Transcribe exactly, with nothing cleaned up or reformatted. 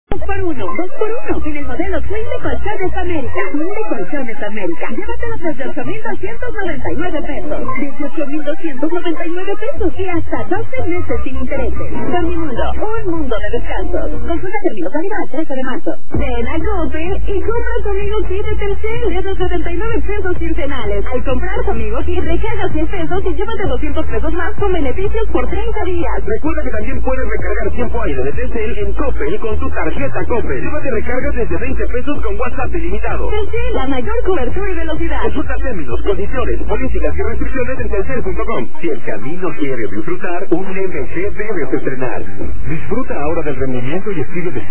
Dos por uno, dos por uno, en el modelo Twin de Colchones América. Twin de Colchones América. Llévatelos desde ocho mil doscientos noventa y nueve pesos. Desde ocho mil doscientos noventa y nueve pesos y hasta doce meses sin intereses. Dormimundo, un mundo de descansos. Consulta términos válidos al trece de marzo. Ven a Coppel y compra tu amigo kit de Telcel desde setenta y nueve pesos quincenales. Al comprar tu amigo kit, recarga cien pesos y llévate doscientos pesos más con beneficios por treinta días. Recuerda que también puedes recargar tiempo aire de Telcel en Coppel con tu tarjeta Coppel. Llévate recargas desde veinte pesos con WhatsApp ilimitado. Telcel, la mayor cobertura y velocidad. Consulta términos, condiciones, políticas y restricciones en telcel punto com. Si el camino quiere disfrutar, un M G debes estrenar. Disfruta ahora del rendimiento y estilo de